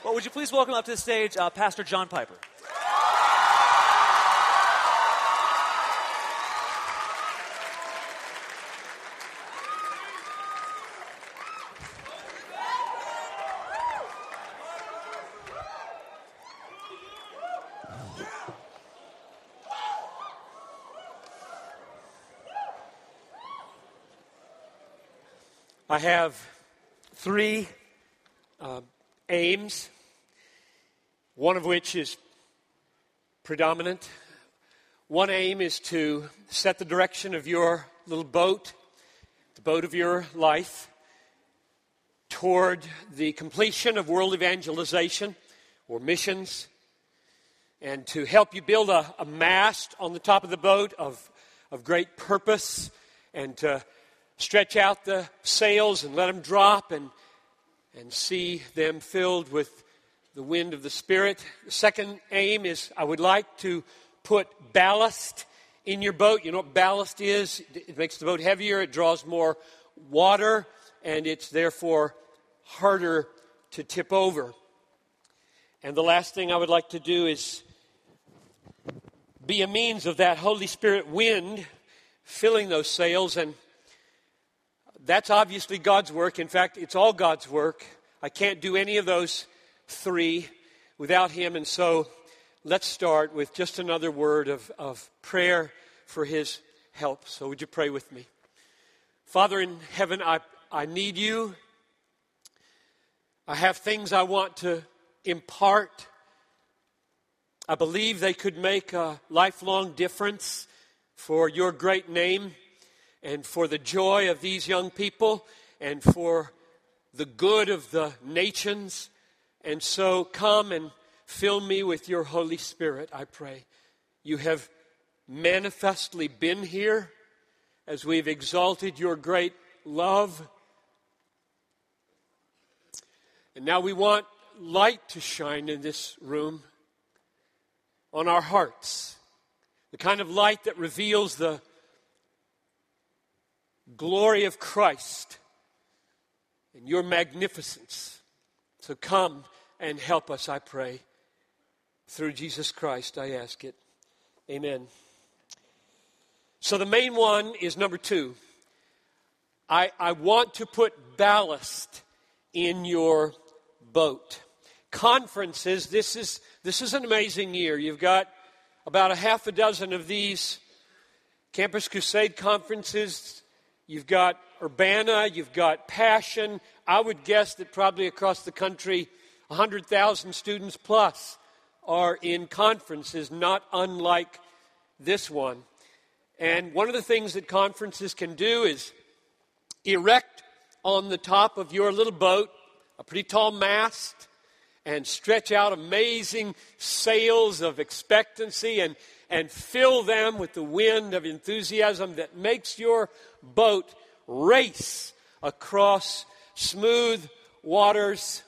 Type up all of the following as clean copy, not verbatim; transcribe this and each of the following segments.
Well, would you please welcome up to the stage Pastor John Piper. I have three aims, one of which is predominant. One aim is to set the direction of your little boat, the boat of your life, toward the completion of world evangelization or missions, and to help you build a mast on the top of the boat of great purpose, and to stretch out the sails and let them drop and see them filled with the wind of the Spirit. The second aim is I would like to put ballast in your boat. You know what ballast is? It makes the boat heavier, it draws more water, and it's therefore harder to tip over. And the last thing I would like to do is be a means of that Holy Spirit wind filling those sails. And that's obviously God's work. In fact, it's all God's work. I can't do any of those three without Him. And so let's start with just another word of prayer for His help. So would you pray with me? Father in heaven, I need You. I have things I want to impart. I believe they could make a lifelong difference for Your great name, and for the joy of these young people, and for the good of the nations. And so come and fill me with Your Holy Spirit, I pray. You have manifestly been here as we've exalted Your great love. And now we want light to shine in this room on our hearts. The kind of light that reveals the glory of Christ and Your magnificence. So come and help us, I pray. Through Jesus Christ, I ask it. Amen. So the main one is number 2. I want to put ballast in your boat. Conferences, this is an amazing year. You've got about a half a dozen of these Campus Crusade conferences. You've got Urbana, you've got Passion. I would guess that probably across the country, 100,000 students plus are in conferences, not unlike this one. And one of the things that conferences can do is erect on the top of your little boat a pretty tall mast and stretch out amazing sails of expectancy and fill them with the wind of enthusiasm that makes your boat race across smooth waters.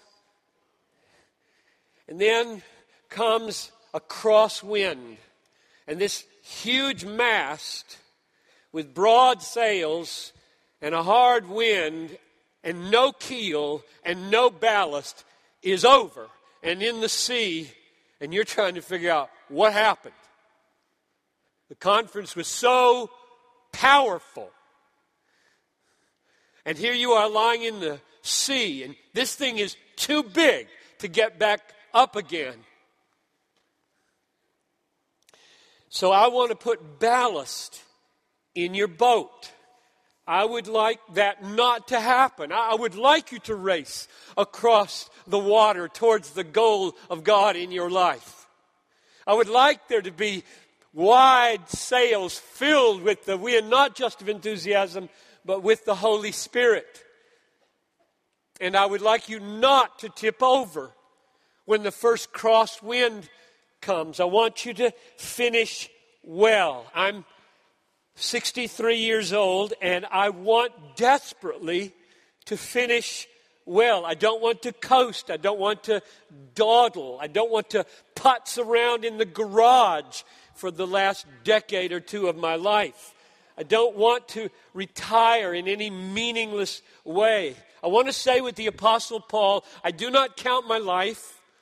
And then comes a crosswind, and this huge mast with broad sails and a hard wind and no keel and no ballast is over and in the sea, and you're trying to figure out what happened. The conference was so powerful. And here you are lying in the sea, and this thing is too big to get back up again. So I want to put ballast in your boat. I would like that not to happen. I would like you to race across the water towards the goal of God in your life. I would like there to be wide sails filled with the wind, not just of enthusiasm, but with the Holy Spirit. And I would like you not to tip over when the first crosswind comes. I want you to finish well. I'm 63 years old, and I want desperately to finish well. I don't want to coast. I don't want to dawdle. I don't want to putz around in the garage for the last decade or two of my life. I don't want to retire in any meaningless way. I want to say with the Apostle Paul, I do not count my life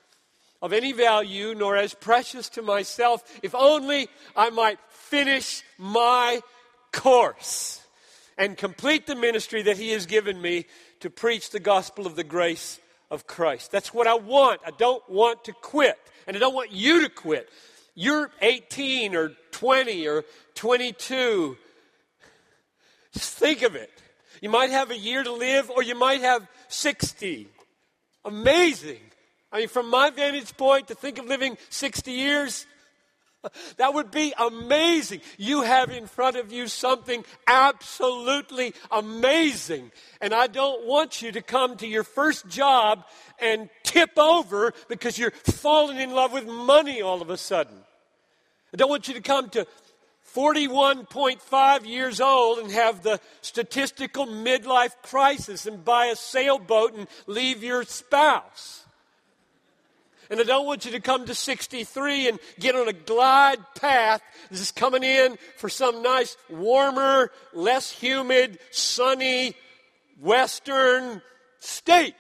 of any value, nor as precious to myself, if only I might finish my course and complete the ministry that He has given me to preach the gospel of the grace of Christ. That's what I want. I don't want to quit, and I don't want you to quit. You're 18 or 20 or 22. Just think of it. You might have a year to live, or you might have 60. Amazing. I mean, from my vantage point, to think of living 60 years, that would be amazing. You have in front of you something absolutely amazing. And I don't want you to come to your first job and tip over because you're falling in love with money all of a sudden. I don't want you to come to 41.5 years old and have the statistical midlife crisis and buy a sailboat and leave your spouse. And I don't want you to come to 63 and get on a glide path. This is coming in for some nice, warmer, less humid, sunny, western state.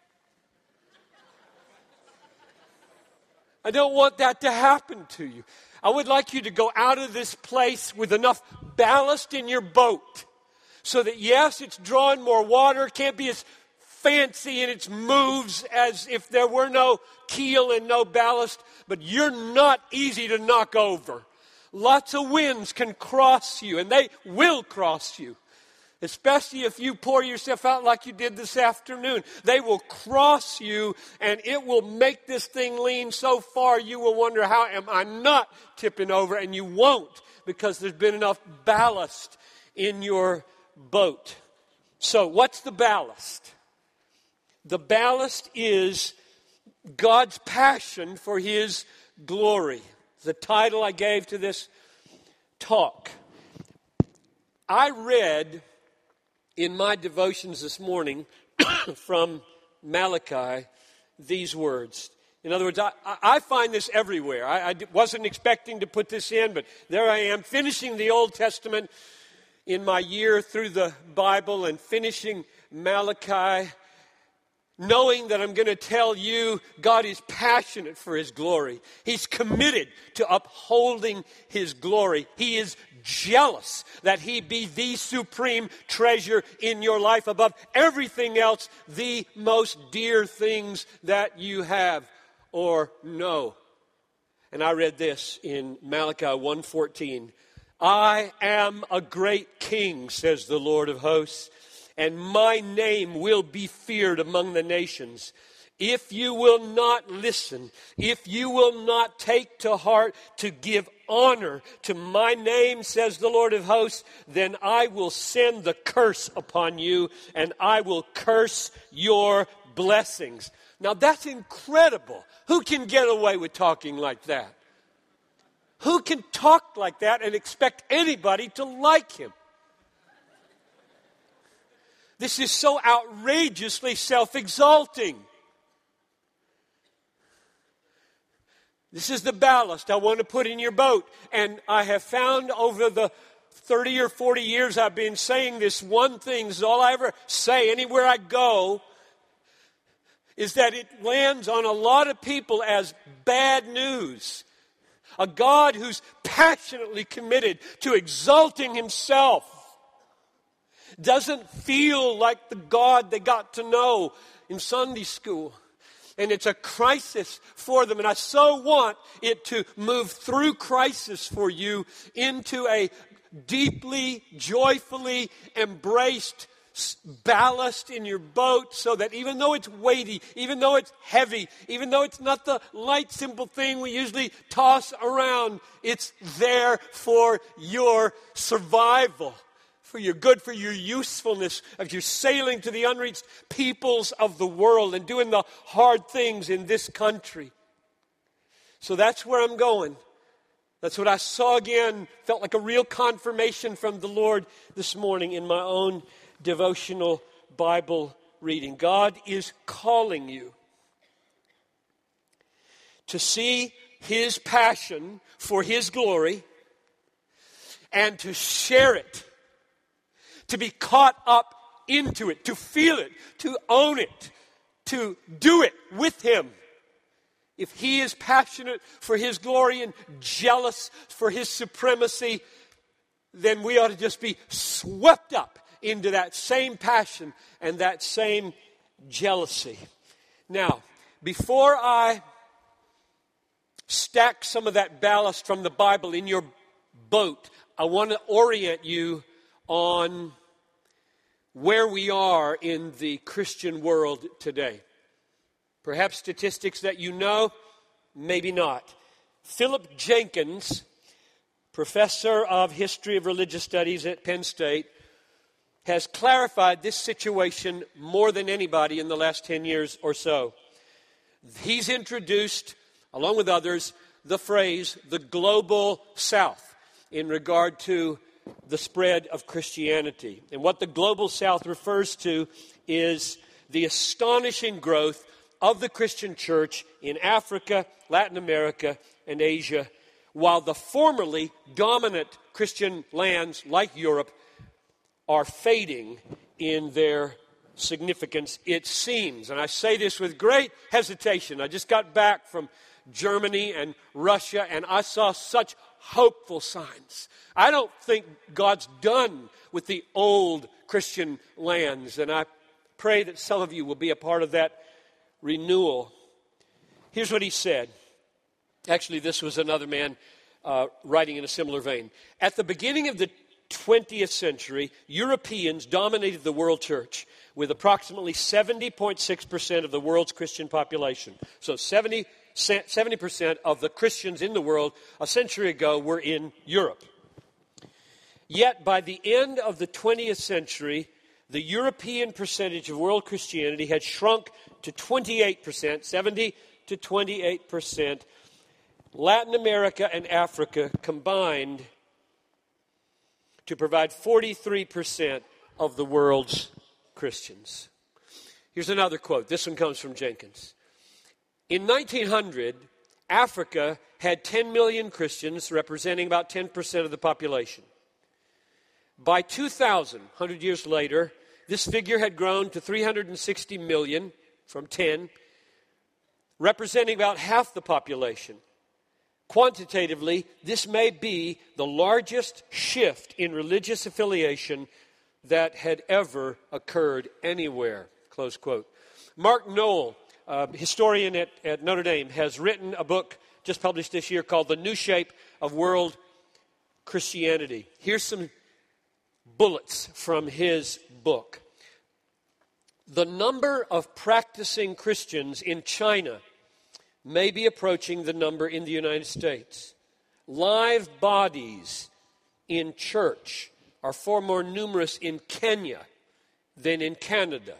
I don't want that to happen to you. I would like you to go out of this place with enough ballast in your boat so that, yes, it's drawing more water. It can't be as fancy in its moves as if there were no keel and no ballast, but you're not easy to knock over. Lots of winds can cross you, and they will cross you, especially if you pour yourself out like you did this afternoon. They will cross you, and it will make this thing lean so far you will wonder, how am I not tipping over? And you won't, because there's been enough ballast in your boat. So what's the ballast? The ballast is God's passion for His glory. The title I gave to this talk. I read in my devotions this morning from Malachi these words. In other words, I find this everywhere. I wasn't expecting to put this in, but there I am, finishing the Old Testament in my year through the Bible and finishing Malachi, knowing that I'm going to tell you God is passionate for His glory. He's committed to upholding His glory. He is jealous that He be the supreme treasure in your life above everything else, the most dear things that you have or know. And I read this in Malachi 1:14. I am a great king, says the Lord of hosts, and my name will be feared among the nations. If you will not listen, if you will not take to heart to give honor to my name, says the Lord of hosts, then I will send the curse upon you, and I will curse your blessings. Now that's incredible. Who can get away with talking like that? Who can talk like that and expect anybody to like him? This is so outrageously self-exalting. This is the ballast I want to put in your boat. And I have found over the 30 or 40 years I've been saying this one thing. This is all I ever say anywhere I go, is that it lands on a lot of people as bad news. A God who's passionately committed to exalting Himself doesn't feel like the God they got to know in Sunday school. And it's a crisis for them. And I so want it to move through crisis for you into a deeply, joyfully embraced ballast in your boat, so that even though it's weighty, even though it's heavy, even though it's not the light, simple thing we usually toss around, it's there for your survival, for your good, for your usefulness, as you're sailing to the unreached peoples of the world and doing the hard things in this country. So that's where I'm going. That's what I saw again, felt like a real confirmation from the Lord this morning in my own devotional Bible reading. God is calling you to see His passion for His glory and to share it, to be caught up into it, to feel it, to own it, to do it with Him if He is passionate for His glory and jealous for His supremacy, then we ought to just be swept up into that same passion and that same jealousy. Now, before I stack some of that ballast from the Bible in your boat, I want to orient you on where we are in the Christian world today. Perhaps statistics that you know, maybe not. Philip Jenkins, professor of history of religious studies at Penn State, has clarified this situation more than anybody in the last 10 years or so. He's introduced, along with others, the phrase, the global South, in regard to the spread of Christianity. And what the global South refers to is the astonishing growth of the Christian church in Africa, Latin America, and Asia, while the formerly dominant Christian lands like Europe are fading in their significance, it seems. And I say this with great hesitation. I just got back from Germany and Russia, and I saw such hopeful signs. I don't think God's done with the old Christian lands, and I pray that some of you will be a part of that renewal. Here's what he said. Actually, this was another man writing in a similar vein. At the beginning of the 20th century, Europeans dominated the world church with approximately 70.6% of the world's Christian population. So 70% of the Christians in the world a century ago were in Europe. Yet by the end of the 20th century, the European percentage of world Christianity had shrunk to 28%, 70 to 28%. Latin America and Africa combined to provide 43% of the world's Christians. Here's another quote. This one comes from Jenkins. In 1900, Africa had 10 million Christians, representing about 10% of the population. By 2000, 100 years later, this figure had grown to 360 million from 10, representing about half the population. Quantitatively, this may be the largest shift in religious affiliation that had ever occurred anywhere. Close quote. Mark Noll, historian at Notre Dame, has written a book just published this year called The New Shape of World Christianity. Here's some bullets from his book. The number of practicing Christians in China may be approaching the number in the United States. Live bodies in church are far more numerous in Kenya than in Canada.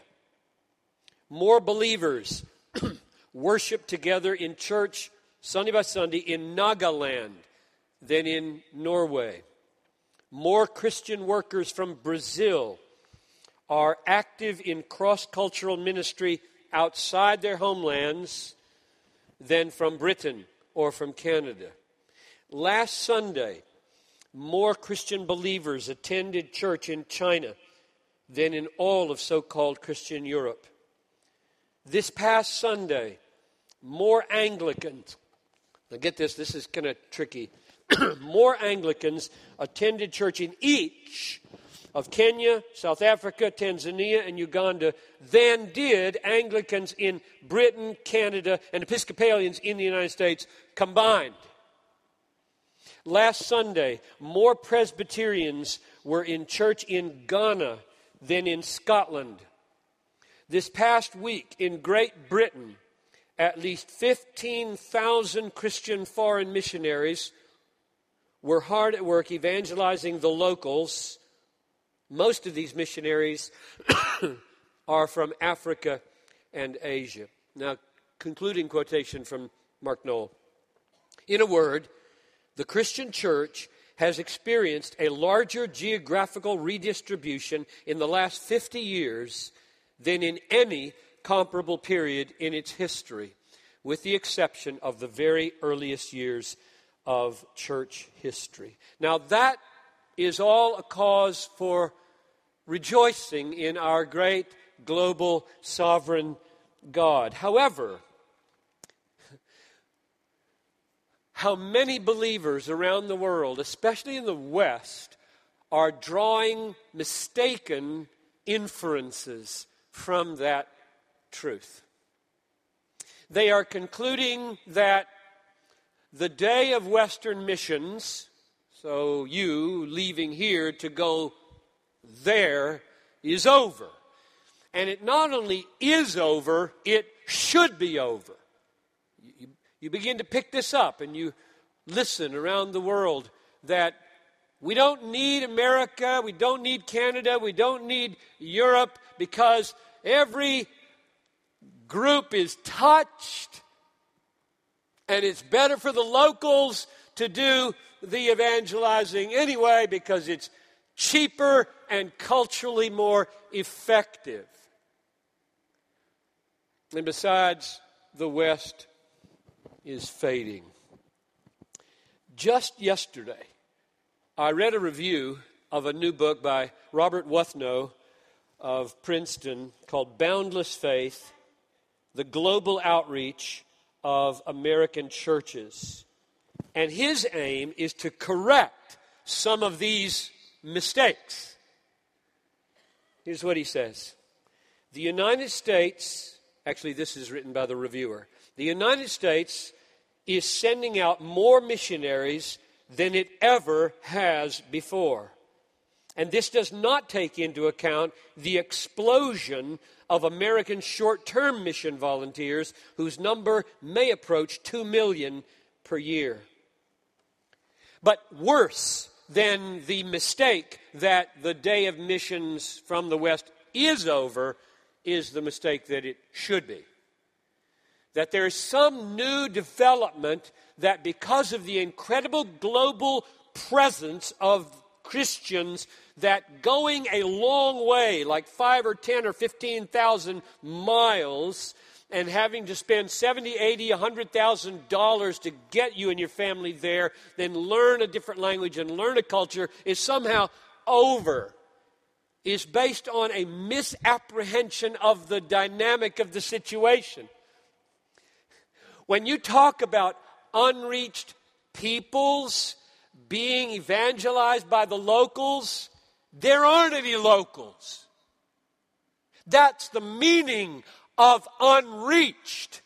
More believers worship together in church Sunday by Sunday in Nagaland than in Norway. More Christian workers from Brazil are active in cross-cultural ministry outside their homelands than from Britain or from Canada. Last Sunday, more Christian believers attended church in China than in all of so-called Christian Europe. This past Sunday, more Anglicans, now get this is kind of tricky, more Anglicans attended church in each of Kenya, South Africa, Tanzania, and Uganda than did Anglicans in Britain, Canada, and Episcopalians in the United States combined. Last Sunday, more Presbyterians were in church in Ghana than in Scotland. This past week in Great Britain, at least 15,000 Christian foreign missionaries were hard at work evangelizing the locals. Most of these missionaries are from Africa and Asia. Now, concluding quotation from Mark Noll. In a word, the Christian church has experienced a larger geographical redistribution in the last 50 years than in any comparable period in its history, with the exception of the very earliest years of church history. Now, that is all a cause for rejoicing in our great global sovereign God. However, how many believers around the world, especially in the West, are drawing mistaken inferences from that truth. They are concluding that the day of Western missions, so you leaving here to go there, is over. And it not only is over, it should be over. You begin to pick this up and you listen around the world that we don't need America, we don't need Canada, we don't need Europe, because every group is touched, and it's better for the locals to do the evangelizing anyway because it's cheaper and culturally more effective. And besides, the West is fading. Just yesterday, I read a review of a new book by Robert Wuthnow of Princeton called Boundless Faith: The Global Outreach of American Churches. And his aim is to correct some of these mistakes. Here's what he says. The United States, actually this is written by the reviewer, the United States is sending out more missionaries than it ever has before. And this does not take into account the explosion of American short-term mission volunteers, whose number may approach 2 million per year. But worse than the mistake that the day of missions from the West is over is the mistake that it should be. That there is some new development that because of the incredible global presence of Christians, that going a long way, like 5 or 10 or 15,000 miles, and having to spend $70, $80, $100,000 to get you and your family there, then learn a different language and learn a culture, is somehow over, is based on a misapprehension of the dynamic of the situation. When you talk about unreached peoples being evangelized by the locals, there aren't any locals. That's the meaning of unreached.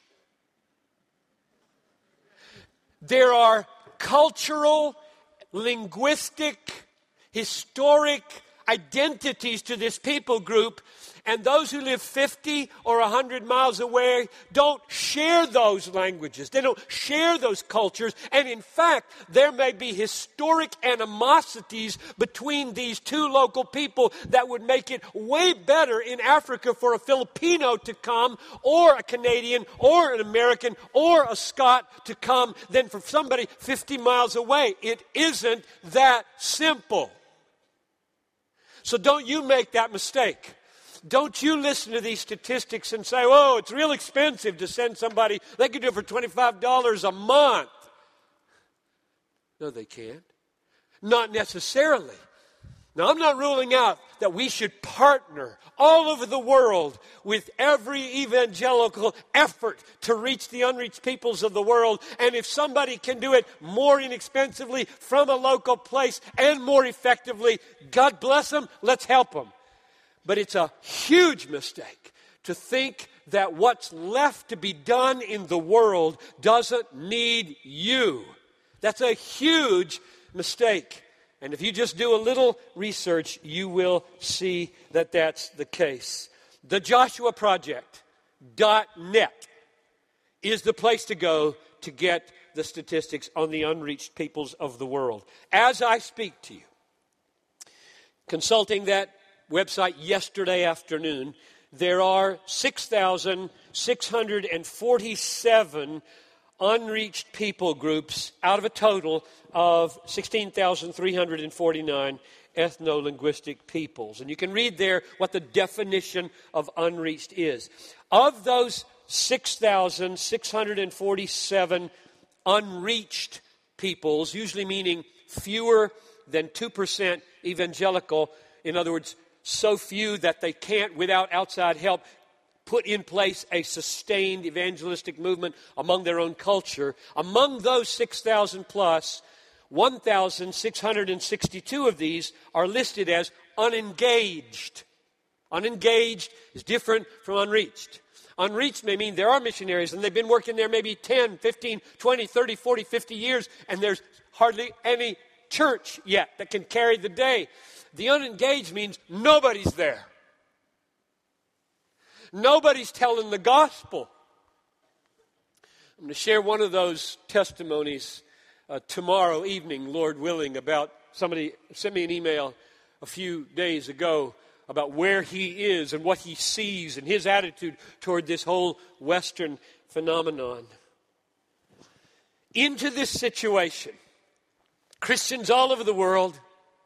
There are cultural, linguistic, historic identities to this people group, and those who live 50 or 100 miles away don't share those languages. They don't share those cultures. And in fact, there may be historic animosities between these two local people that would make it way better in Africa for a Filipino to come, or a Canadian, or an American, or a Scot to come than for somebody 50 miles away. It isn't that simple. So don't you make that mistake. Don't you listen to these statistics and say, oh, it's real expensive to send somebody. They could do it for $25 a month. No, they can't. Not necessarily. Now, I'm not ruling out that we should partner all over the world with every evangelical effort to reach the unreached peoples of the world. And if somebody can do it more inexpensively from a local place and more effectively, God bless them, let's help them. But it's a huge mistake to think that what's left to be done in the world doesn't need you. That's a huge mistake. And if you just do a little research, you will see that that's the case. The JoshuaProject.net is the place to go to get the statistics on the unreached peoples of the world. As I speak to you, consulting that website yesterday afternoon, there are 6,647 unreached people groups out of a total of 16,349 ethno-linguistic peoples. And you can read there what the definition of unreached is. Of those 6,647 unreached peoples, usually meaning fewer than 2% evangelical, in other words, so few that they can't, without outside help, put in place a sustained evangelistic movement among their own culture. Among those 6,000 plus, 1,662 of these are listed as unengaged. Unengaged is different from unreached. Unreached may mean there are missionaries and they've been working there maybe 10, 15, 20, 30, 40, 50 years, and there's hardly any church yet that can carry the day. The unengaged means nobody's there. Nobody's telling the gospel. I'm going to share one of those testimonies tomorrow evening, Lord willing, about somebody sent me an email a few days ago about where he is and what he sees and his attitude toward this whole Western phenomenon. Into this situation, Christians all over the world,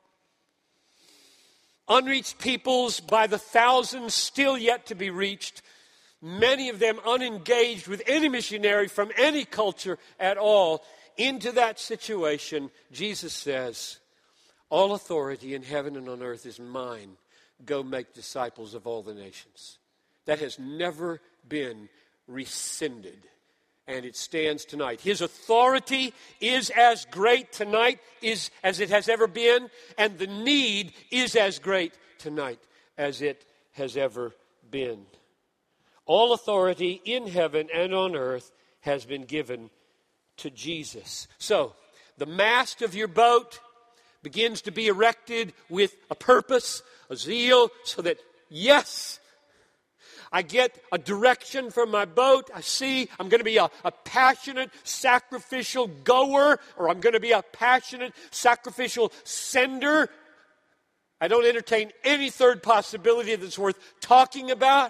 unreached peoples by the thousands still yet to be reached, many of them unengaged with any missionary from any culture at all. Into that situation, Jesus says, all authority in heaven and on earth is mine. Go make disciples of all the nations. That has never been rescinded. And it stands tonight. His authority is as great tonight as it has ever been, and the need is as great tonight as it has ever been. All authority in heaven and on earth has been given to Jesus. So, the mast of your boat begins to be erected with a purpose, a zeal, so that, yes, I get a direction from my boat. I see I'm going to be a passionate, sacrificial goer, or I'm going to be a passionate, sacrificial sender. I don't entertain any third possibility that's worth talking about.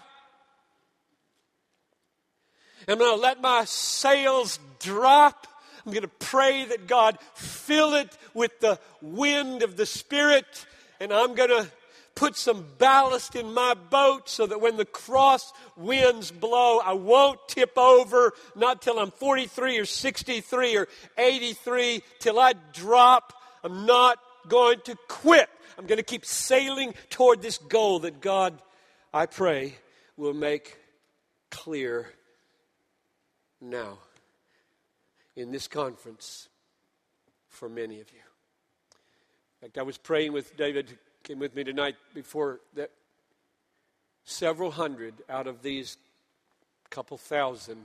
I'm going to let my sails drop. I'm going to pray that God fill it with the wind of the Spirit, and I'm going to put some ballast in my boat so that when the cross winds blow, I won't tip over, not till I'm 43 or 63 or 83, till I drop. I'm not going to quit. I'm going to keep sailing toward this goal that God, I pray, will make clear now in this conference for many of you. In fact, I was praying with David, who came with me tonight, before that several hundred out of these couple thousand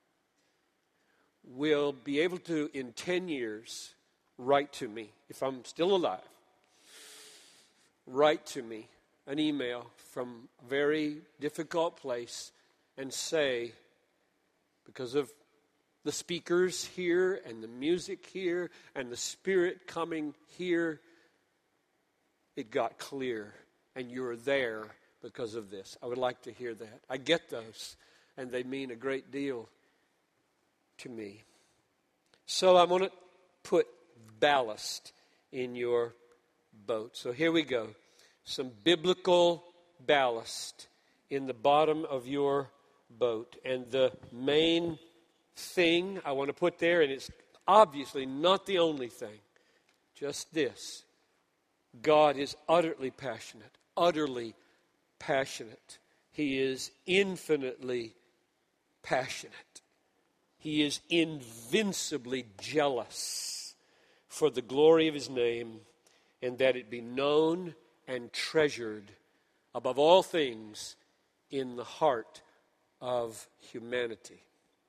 will be able to, in 10 years, write to me, if I'm still alive, write to me an email from a very difficult place and say, because of the speakers here and the music here and the Spirit coming here, it got clear, and you're there because of this. I would like to hear that. I get those, and they mean a great deal to me. So I want to put ballast in your boat. So here we go. Some biblical ballast in the bottom of your boat. And the main thing I want to put there, and it's obviously not the only thing, just this. God is utterly passionate, utterly passionate. He is infinitely passionate. He is invincibly jealous for the glory of His name, and that it be known and treasured above all things in the heart of humanity.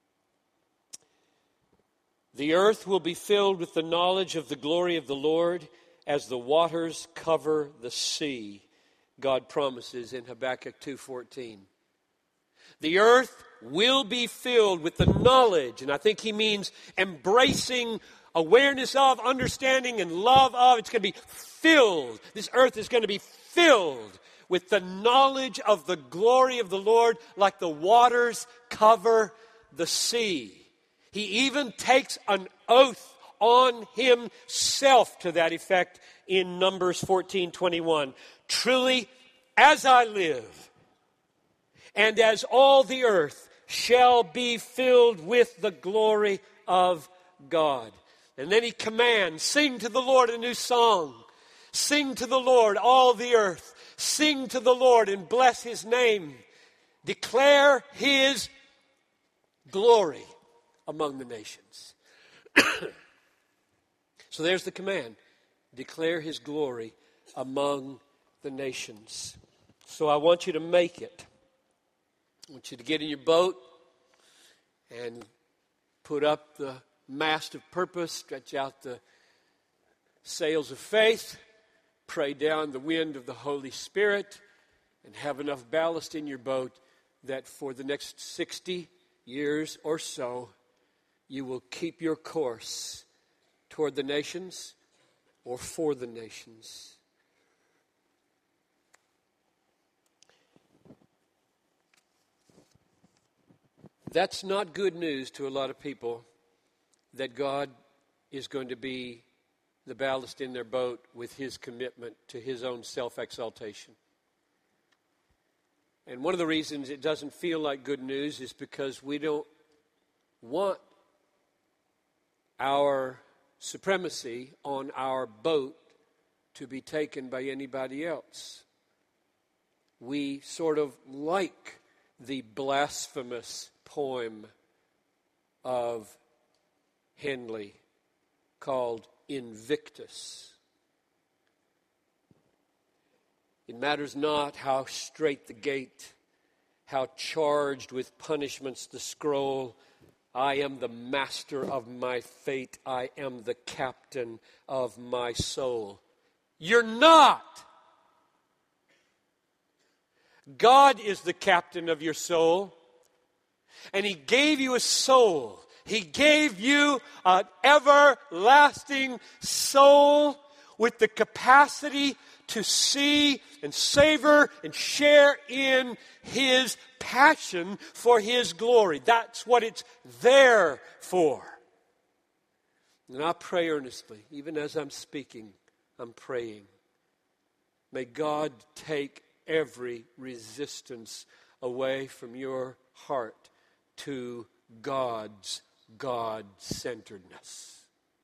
The earth will be filled with the knowledge of the glory of the Lord as the waters cover the sea, God promises in Habakkuk 2:14. The earth will be filled with the knowledge, and I think he means embracing awareness of, understanding, and love of. It's going to be filled. This earth is going to be filled with the knowledge of the glory of the Lord like the waters cover the sea. He even takes an oath on himself to that effect in Numbers 14:21. Truly, as I live, and as all the earth shall be filled with the glory of God. And then he commands, sing to the Lord a new song. Sing to the Lord, all the earth. Sing to the Lord and bless His name. declare his glory among the nations. So there's the command. Declare his glory among the nations. So I want you to make it. I want you to get in your boat and put up the mast of purpose, stretch out the sails of faith, pray down the wind of the Holy Spirit, and have enough ballast in your boat that for the next 60 years or so, you will keep your course toward the nations or for the nations. That's not good news to a lot of people, that God is going to be the ballast in their boat with his commitment to his own self-exaltation. And one of the reasons it doesn't feel like good news is because we don't want our supremacy on our boat to be taken by anybody else. We sort of like the blasphemous poem of Henley called Invictus. It matters not how straight the gate, how charged with punishments the scroll. I am the master of my fate. I am the captain of my soul. You're not. God is the captain of your soul. And he gave you a soul. He gave you an everlasting soul with the capacity to see and savor and share in his passion for his glory. That's what it's there for. And I pray earnestly, even as I'm speaking, I'm praying. May God take every resistance away from your heart to God's God-centeredness.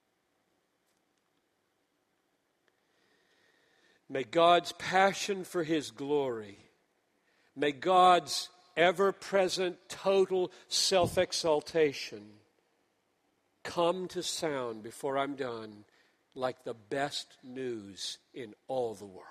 May God's passion for his glory, may God's ever-present total self-exaltation come to sound before I'm done like the best news in all the world.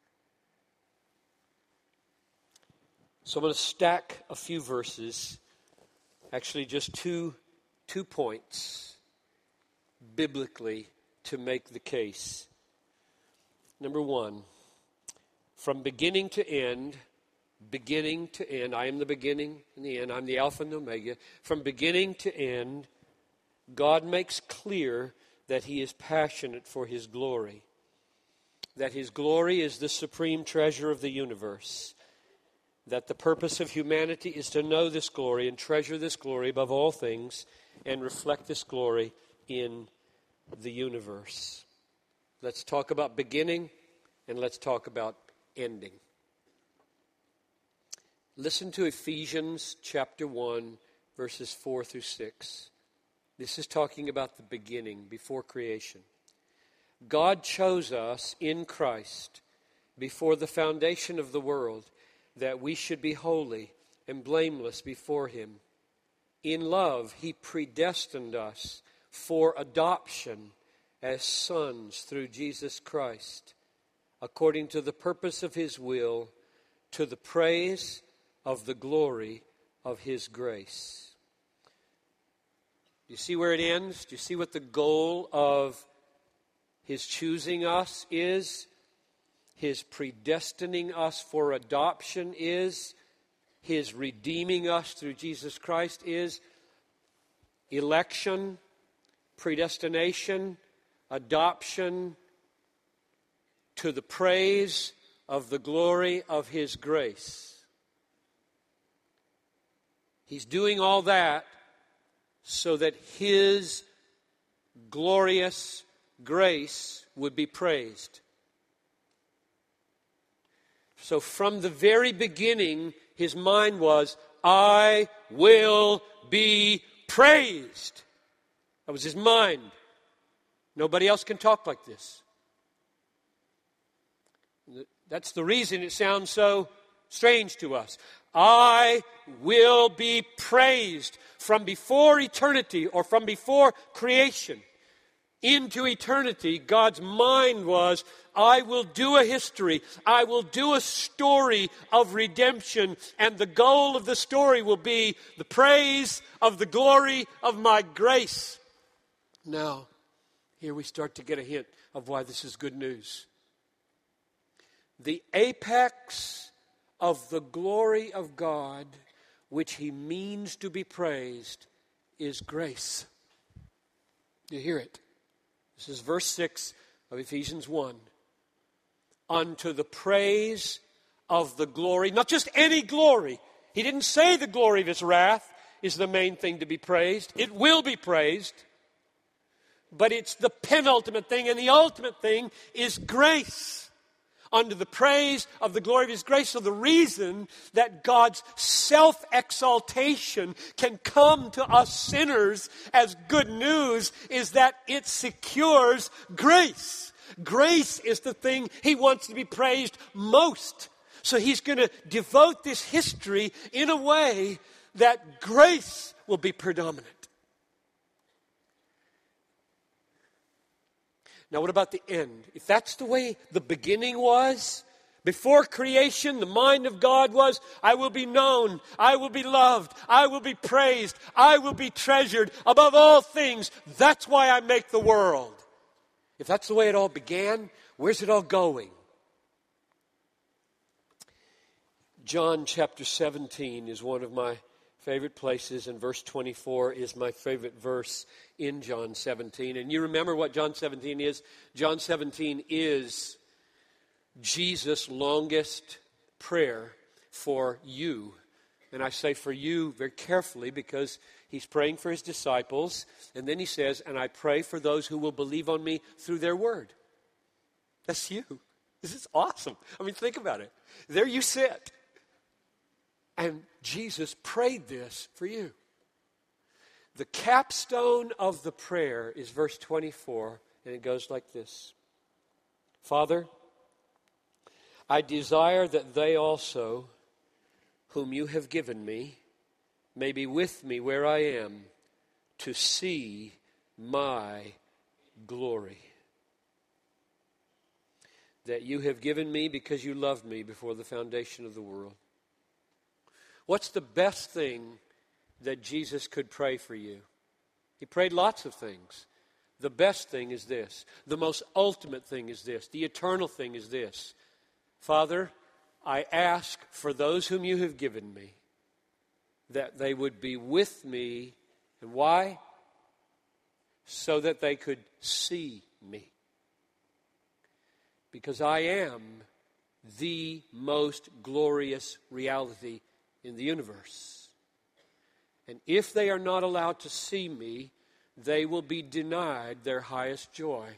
So I'm going to stack a few verses, actually just two points, biblically, to make the case. Number one, from beginning to end, I am the beginning and the end, I'm the Alpha and the Omega. From beginning to end, God makes clear that he is passionate for his glory, that his glory is the supreme treasure of the universe, that the purpose of humanity is to know this glory and treasure this glory above all things and reflect this glory in the universe. Let's talk about beginning and let's talk about ending. Listen to Ephesians chapter 1, verses 4 through 6. This is talking about the beginning, before creation. God chose us in Christ before the foundation of the world, that we should be holy and blameless before him. In love, he predestined us for adoption as sons through Jesus Christ, according to the purpose of his will, to the praise of the glory of his grace. Do you see where it ends? Do you see what the goal of his choosing us is? His predestining us for adoption is, his redeeming us through Jesus Christ is, election, predestination, adoption, to the praise of the glory of his grace. He's doing all that so that his glorious grace would be praised. So from the very beginning, his mind was, I will be praised. That was his mind. Nobody else can talk like this. That's the reason it sounds so strange to us. I will be praised. From before eternity, or from before creation into eternity, God's mind was, I will do a history. I will do a story of redemption. And the goal of the story will be the praise of the glory of my grace. Now, here we start to get a hint of why this is good news. The apex of the glory of God, which He means to be praised, is grace. You hear it. This is verse 6 of Ephesians 1. Unto the praise of the glory, not just any glory. He didn't say the glory of His wrath is the main thing to be praised. It will be praised. But it's the penultimate thing, and the ultimate thing is grace. Unto the praise of the glory of His grace. So the reason that God's self-exaltation can come to us sinners as good news is that it secures grace. Grace is the thing He wants to be praised most. So He's going to devote this history in a way that grace will be predominant. Now, what about the end? If that's the way the beginning was, before creation, the mind of God was, I will be known, I will be loved, I will be praised, I will be treasured above all things. That's why I make the world. If that's the way it all began, where's it all going? John chapter 17 is one of my favorite places, and verse 24 is my favorite verse in John 17. And you remember what John 17 is? John 17 is Jesus' longest prayer for you. And I say for you very carefully because He's praying for His disciples. And then He says, and I pray for those who will believe on me through their word. That's you. This is awesome. I mean, think about it. There you sit. And Jesus prayed this for you. The capstone of the prayer is verse 24, and it goes like this. Father, I desire that they also, whom you have given me, may be with me where I am, to see my glory. That you have given me because you loved me before the foundation of the world. What's the best thing that Jesus could pray for you? He prayed lots of things. The best thing is this. The most ultimate thing is this. The eternal thing is this. Father, I ask for those whom you have given me, that they would be with me. And why? So that they could see me. Because I am the most glorious reality in the universe. And if they are not allowed to see me, they will be denied their highest joy.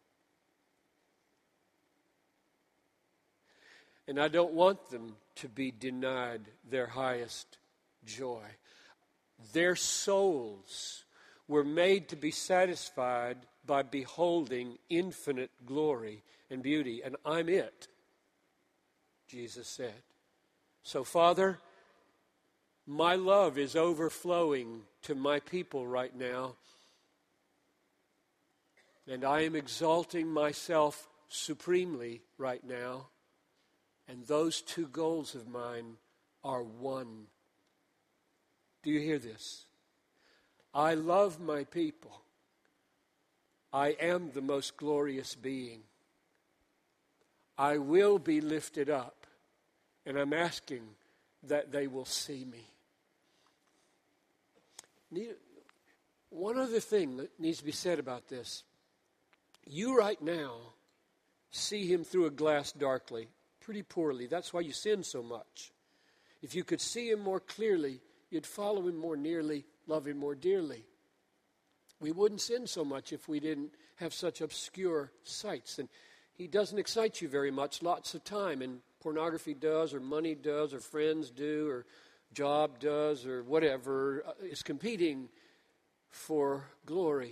And I don't want them to be denied their highest joy. Their souls were made to be satisfied by beholding infinite glory and beauty. And I'm it, Jesus said. So, Father, my love is overflowing to my people right now. And I am exalting myself supremely right now. And those two goals of mine are one. Do you hear this? I love my people. I am the most glorious being. I will be lifted up. And I'm asking that they will see me. One other thing that needs to be said about this. You right now see Him through a glass darkly, pretty poorly. That's why you sin so much. If you could see Him more clearly, you'd follow Him more nearly, love Him more dearly. We wouldn't sin so much if we didn't have such obscure sights. And He doesn't excite you very much lots of time. And pornography does, or money does, or friends do, or job does, or whatever is competing for glory.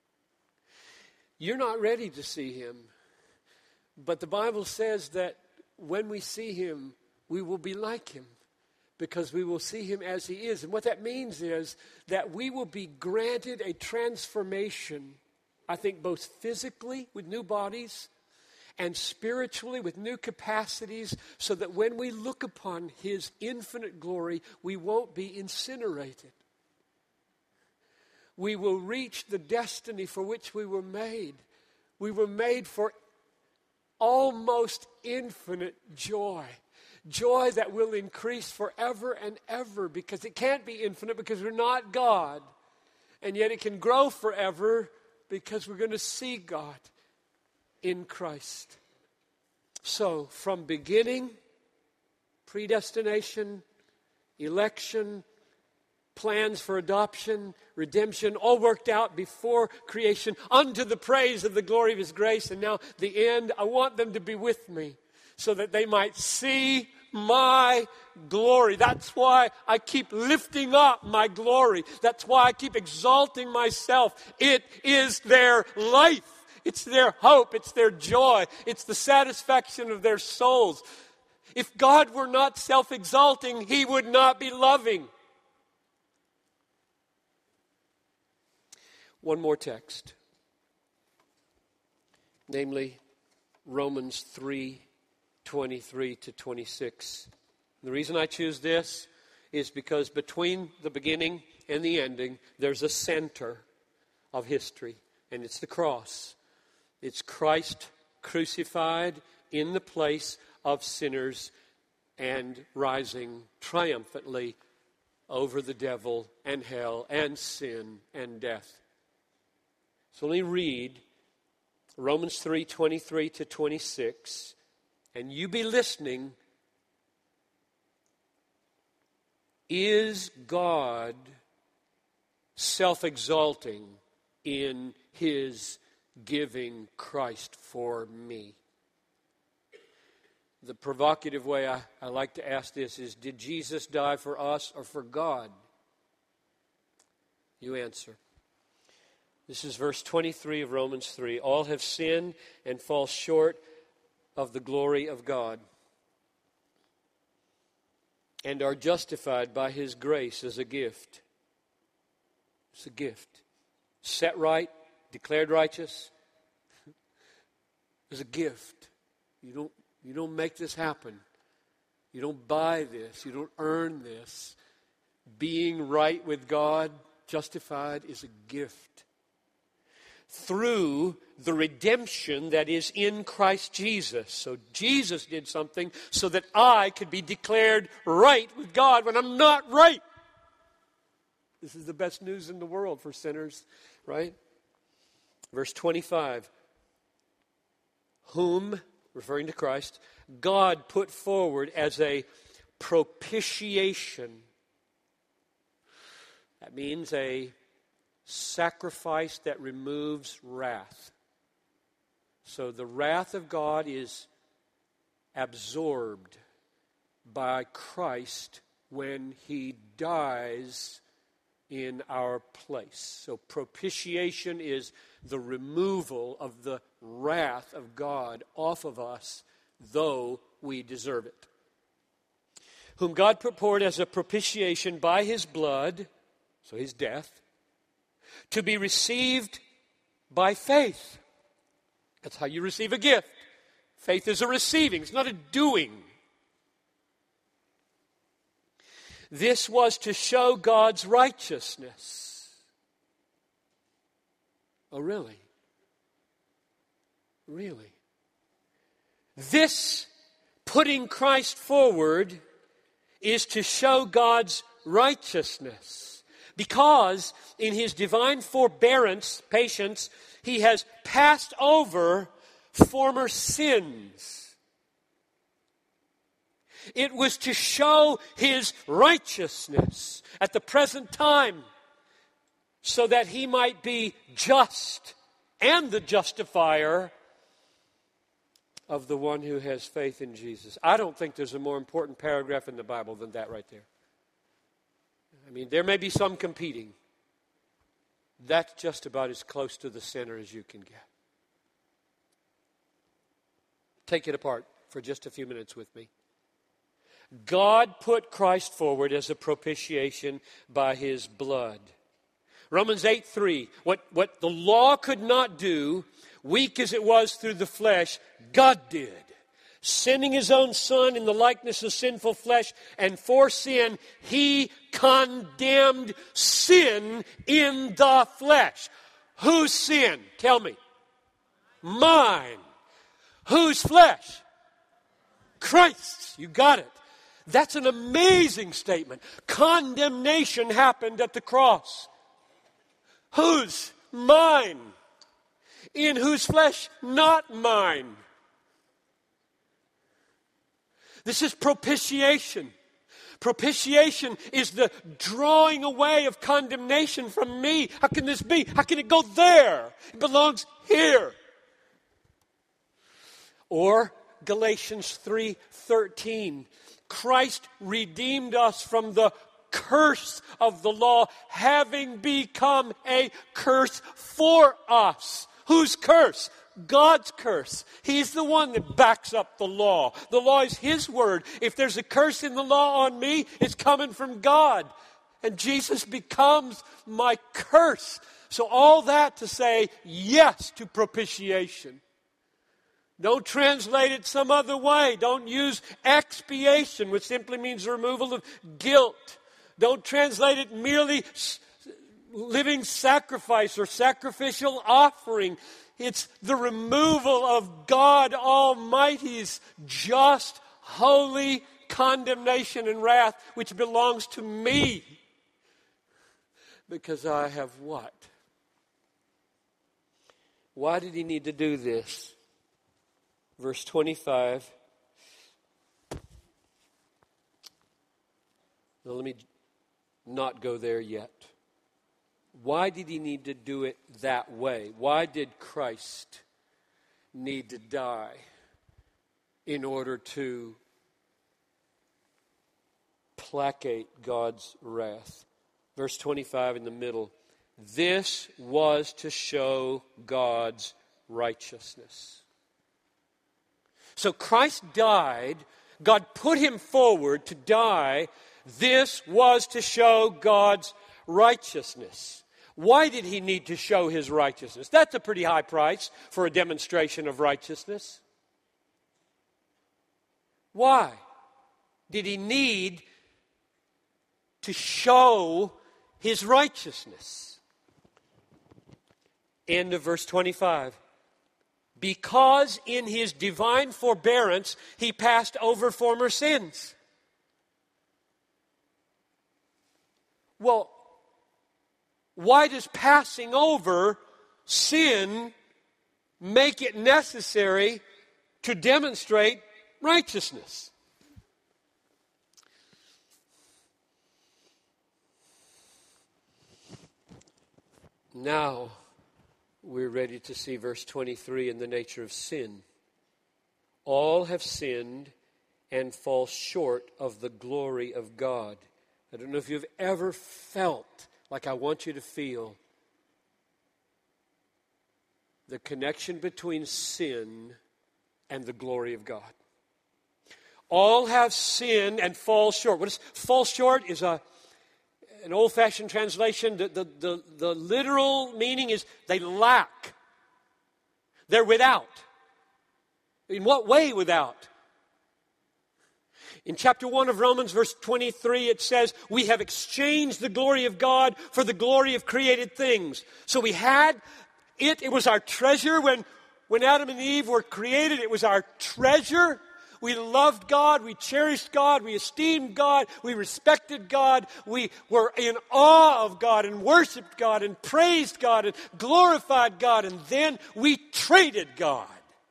You're not ready to see Him, but the Bible says that when we see him, we will be like him, because we will see him as he is. And what that means is that we will be granted a transformation, I think both physically with new bodies and spiritually with new capacities, so that when we look upon his infinite glory, we won't be incinerated. We will reach the destiny for which we were made. We were made for almost infinite joy. Joy that will increase forever and ever, because it can't be infinite because we're not God. And yet it can grow forever because we're going to see God in Christ. So, from beginning, predestination, election, plans for adoption, redemption, all worked out before creation, unto the praise of the glory of his grace. And now the end, I want them to be with me so that they might see my glory. That's why I keep lifting up my glory. That's why I keep exalting myself. It is their life. It's their hope. It's their joy. It's the satisfaction of their souls. If God were not self-exalting, he would not be loving. One more text, namely Romans 3:23 to 26. The reason I choose this is because between the beginning and the ending, there's a center of history, and it's the cross. It's Christ crucified in the place of sinners and rising triumphantly over the devil and hell and sin and death. So let me read Romans 3:23 to 26, and you be listening. Is God self-exalting in his giving Christ for me? The provocative way I like to ask this is, did Jesus die for us or for God? You answer. This is verse 23 of Romans 3. All have sinned and fall short of the glory of God, and are justified by his grace as a gift. It's a gift. Set right, declared righteous. It's a gift. You don't make this happen. You don't buy this. You don't earn this. Being right with God, justified, is a gift. Through the redemption that is in Christ Jesus. So Jesus did something so that I could be declared right with God when I'm not right. This is the best news in the world for sinners, right? Verse 25. Whom, referring to Christ, God put forward as a propitiation. That means a sacrifice that removes wrath. So the wrath of God is absorbed by Christ when he dies in our place. So propitiation is the removal of the wrath of God off of us, though we deserve it. Whom God put forward as a propitiation by his blood, so his death, to be received by faith. That's how you receive a gift. Faith is a receiving. It's not a doing. This was to show God's righteousness. Oh, really? Really? This putting Christ forward is to show God's righteousness. Because in his divine forbearance, patience, he has passed over former sins. It was to show his righteousness at the present time, so that he might be just and the justifier of the one who has faith in Jesus. I don't think there's a more important paragraph in the Bible than that right there. I mean, there may be some competing. That's just about as close to the center as you can get. Take it apart. for just a few minutes with me. God put Christ forward as a propitiation by his blood. Romans 8:3, what the law could not do, weak as it was through the flesh, God did. Sending his own Son in the likeness of sinful flesh, and for sin, he condemned sin in the flesh. Whose sin? Tell me. Mine. Whose flesh? Christ's. You got it. That's an amazing statement. Condemnation happened at the cross. Whose? Mine. In whose flesh? Not mine. This is propitiation. Propitiation is the drawing away of condemnation from me. How can this be? How can it go there? It belongs here. Or Galatians 3:13. Christ redeemed us from the curse of the law, having become a curse for us. Whose curse? God's curse. He's the one that backs up the law. The law is his word. If there's a curse in the law on me, it's coming from God. And Jesus becomes my curse. So all that to say yes to propitiation. Don't translate it some other way. Don't use expiation, which simply means removal of guilt. Don't translate it merely living sacrifice or sacrificial offering. It's the removal of God Almighty's just, holy condemnation and wrath, which belongs to me. Because I have what? Why did he need to do this? Verse 25. Now let me not go there yet. Why did he need to do it that way? Why did Christ need to die in order to placate God's wrath? Verse 25 in the middle. This was to show God's righteousness. So Christ died. God put him forward to die. This was to show God's righteousness. Why did he need to show his righteousness? That's a pretty high price for a demonstration of righteousness. Why did he need to show his righteousness? End of verse 25. Because in his divine forbearance he passed over former sins. Well, why does passing over sin make it necessary to demonstrate righteousness? Now, we're ready to see verse 23 in the nature of sin. All have sinned and fall short of the glory of God. I don't know if you've ever felt like I want you to feel the connection between sin and the glory of God. All have sinned and fall short. What is fall short is an old-fashioned translation. The literal meaning is they lack. They're without. In what way without? In chapter 1 of Romans, verse 23, it says, we have exchanged the glory of God for the glory of created things. So we had it. It was our treasure when Adam and Eve were created. It was our treasure. We loved God. We cherished God. We esteemed God. We respected God. We were in awe of God and worshiped God and praised God and glorified God. And then we traded God.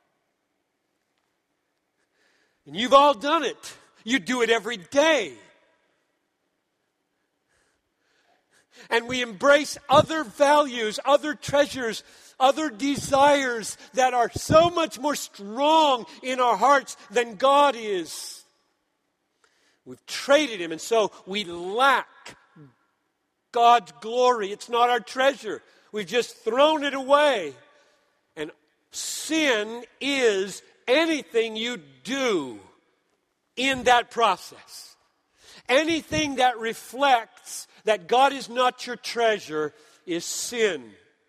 And you've all done it. You do it every day. And we embrace other values, other treasures, other desires that are so much more strong in our hearts than God is. We've traded Him, and so we lack God's glory. It's not our treasure. We've just thrown it away. And sin is anything you do in that process, anything that reflects that God is not your treasure, is sin.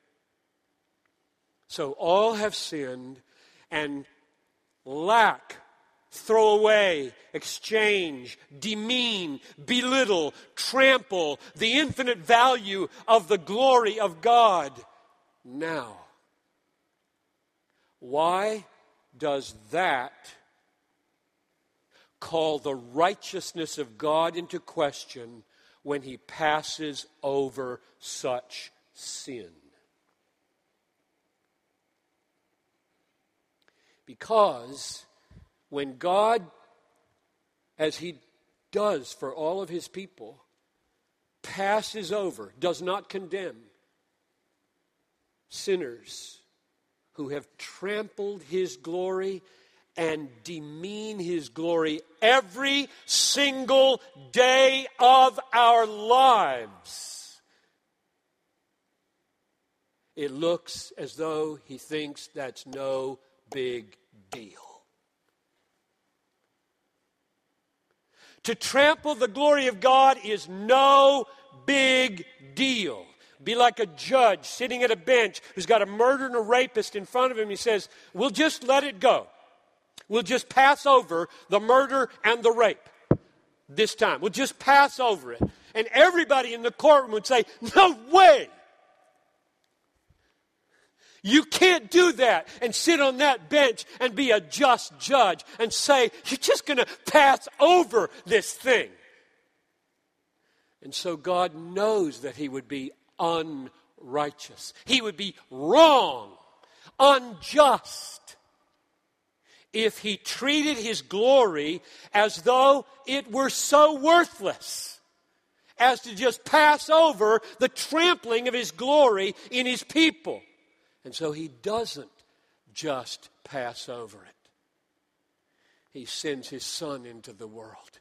So all have sinned and lack, throw away, exchange, demean, belittle, trample the infinite value of the glory of God. Now, why does that call the righteousness of God into question when He passes over such sin? Because when God, as He does for all of His people, passes over, does not condemn sinners who have trampled His glory and demean His glory every single day of our lives, it looks as though He thinks that's no big deal. To trample the glory of God is no big deal. Be like a judge sitting at a bench who's got a murderer and a rapist in front of him. He says, we'll just let it go. We'll just pass over the murder and the rape this time. We'll just pass over it. And everybody in the courtroom would say, no way! You can't do that and sit on that bench and be a just judge and say, you're just going to pass over this thing. And so God knows that He would be unrighteous. He would be wrong, unjust, if He treated His glory as though it were so worthless as to just pass over the trampling of His glory in His people. And so He doesn't just pass over it. He sends His Son into the world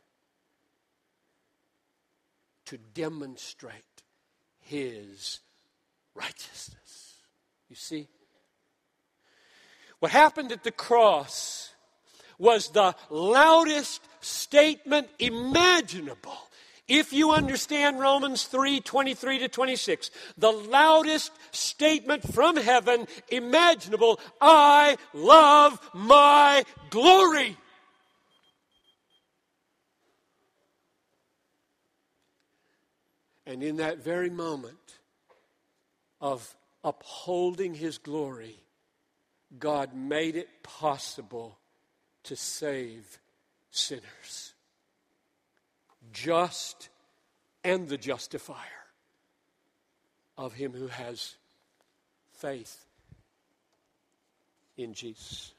to demonstrate His righteousness. You see? What happened at the cross was the loudest statement imaginable. If you understand Romans 3:23-26, the loudest statement from heaven imaginable, I love my glory. And in that very moment of upholding His glory, God made it possible to save sinners. Just and the justifier of him who has faith in Jesus.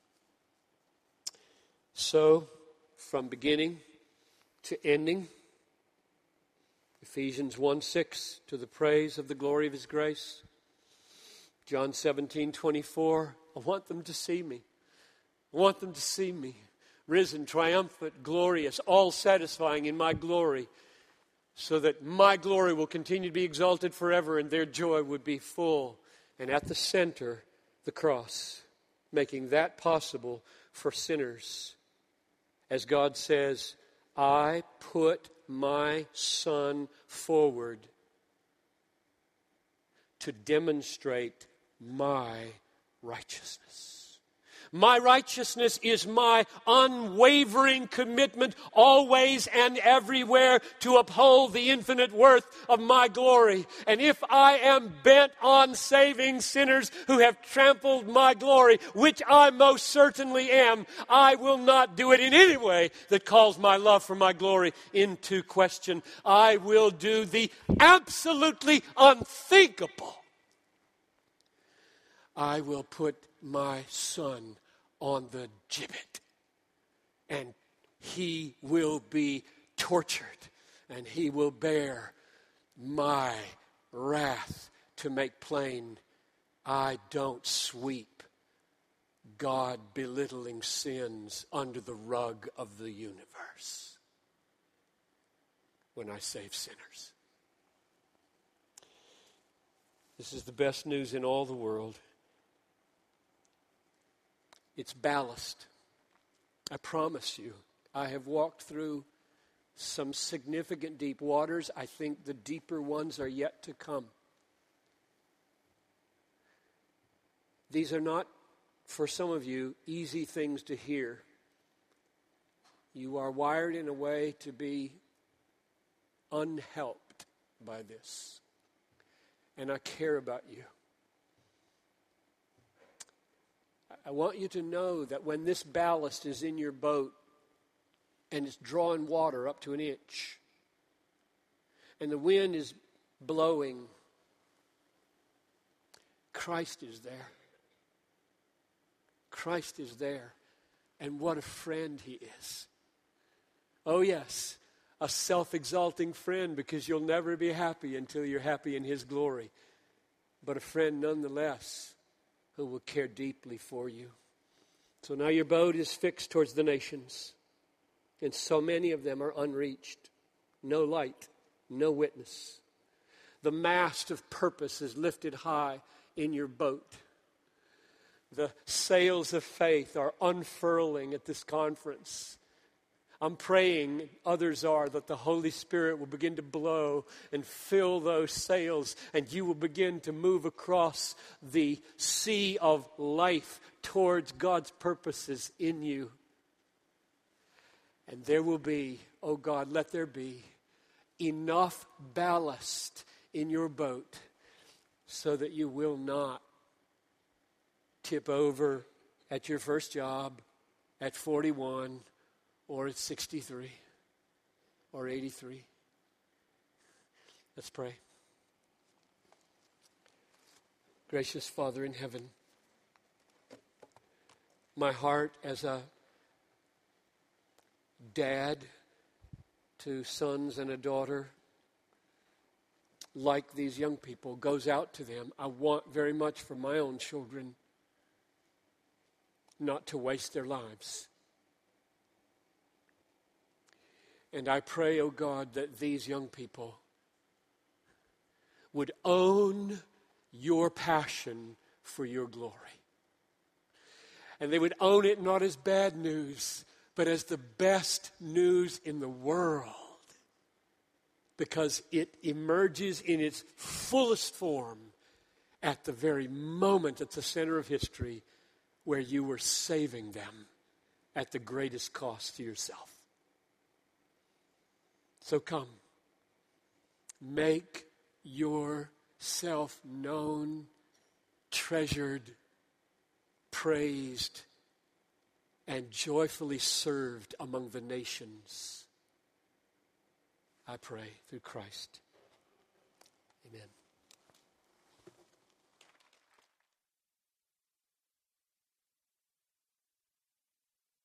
So, from beginning to ending, Ephesians 1:6, to the praise of the glory of His grace. John 17:24, I want them to see me. I want them to see me. Risen, triumphant, glorious, all satisfying in my glory, so that my glory will continue to be exalted forever and their joy would be full. And at the center, the cross, making that possible for sinners. As God says, I put my Son forward to demonstrate my righteousness. My righteousness is my unwavering commitment always and everywhere to uphold the infinite worth of my glory. And if I am bent on saving sinners who have trampled my glory, which I most certainly am, I will not do it in any way that calls my love for my glory into question. I will do the absolutely unthinkable. I will put my Son on the gibbet, and He will be tortured, and He will bear my wrath to make plain I don't sweep God belittling sins under the rug of the universe when I save sinners. This is the best news in all the world. It's ballast. I promise you, I have walked through some significant deep waters. I think the deeper ones are yet to come. These are not, for some of you, easy things to hear. You are wired in a way to be unhelped by this. And I care about you. I want you to know that when this ballast is in your boat and it's drawing water up to an inch and the wind is blowing, Christ is there. Christ is there. And what a friend he is. Oh yes, a self-exalting friend, because you'll never be happy until you're happy in his glory. But a friend nonetheless, who will care deeply for you. So now your boat is fixed towards the nations, and so many of them are unreached. No light, no witness. The mast of purpose is lifted high in your boat. The sails of faith are unfurling at this conference. I'm praying, others are, that the Holy Spirit will begin to blow and fill those sails, and you will begin to move across the sea of life towards God's purposes in you. And there will be, oh God, let there be enough ballast in your boat so that you will not tip over at your first job, at 41, or at 63, or 83. Let's pray. Gracious Father in heaven, my heart as a dad to sons and a daughter, like these young people, goes out to them. I want very much for my own children not to waste their lives. And I pray, oh God, that these young people would own your passion for your glory. And they would own it not as bad news, but as the best news in the world. Because it emerges in its fullest form at the very moment at the center of history where you were saving them at the greatest cost to yourself. So come, make yourself known, treasured, praised, and joyfully served among the nations. I pray through Christ.